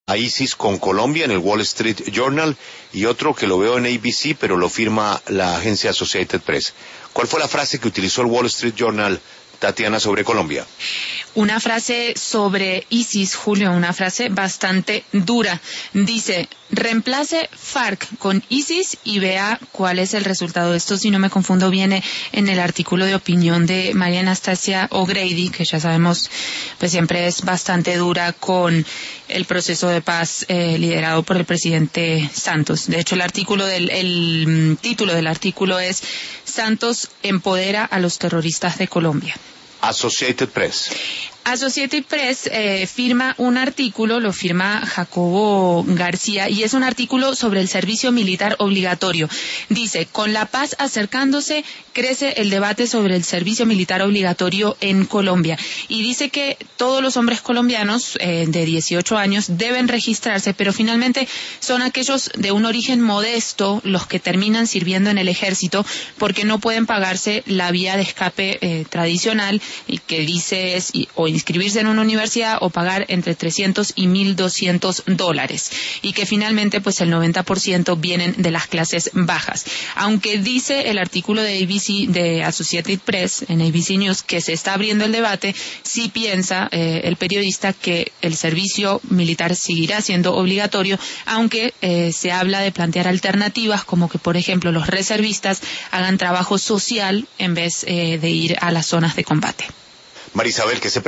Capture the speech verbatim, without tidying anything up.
a ISIS con Colombia en el Wall Street Journal, y otro que lo veo en A B C, pero lo firma la agencia Associated Press. ¿Cuál fue la frase que utilizó el Wall Street Journal, Tatiana, sobre Colombia? Una frase sobre ISIS, Julio, una frase bastante dura. Dice, reemplace FARC con ISIS y vea cuál es el resultado. Esto, si no me confundo, viene en el artículo de opinión de María Anastasia O'Grady, que ya sabemos, pues siempre es bastante dura con el proceso de paz eh, liderado por el presidente Santos. De hecho, el artículo del, el título del artículo es Santos empodera a los terroristas de Colombia. Associated Press. Associated Press eh, firma un artículo, lo firma Jacobo García, y es un artículo sobre el servicio militar obligatorio. Dice, con la paz acercándose, crece el debate sobre el servicio militar obligatorio en Colombia. Y dice que todos los hombres colombianos eh, de dieciocho años deben registrarse, pero finalmente son aquellos de un origen modesto los que terminan sirviendo en el ejército porque no pueden pagarse la vía de escape eh, tradicional, y que dice es y, o inscribirse en una universidad o pagar entre trescientos y mil doscientos dólares, y que finalmente pues el noventa por ciento vienen de las clases bajas. Aunque dice el artículo de A B C, de Associated Press, en A B C News, que se está abriendo el debate, sí piensa eh, el periodista que el servicio militar seguirá siendo obligatorio, aunque eh, se habla de plantear alternativas, como que por ejemplo los reservistas hagan trabajo social en vez eh, de ir a las zonas de combate. Marisabel, ¿qué se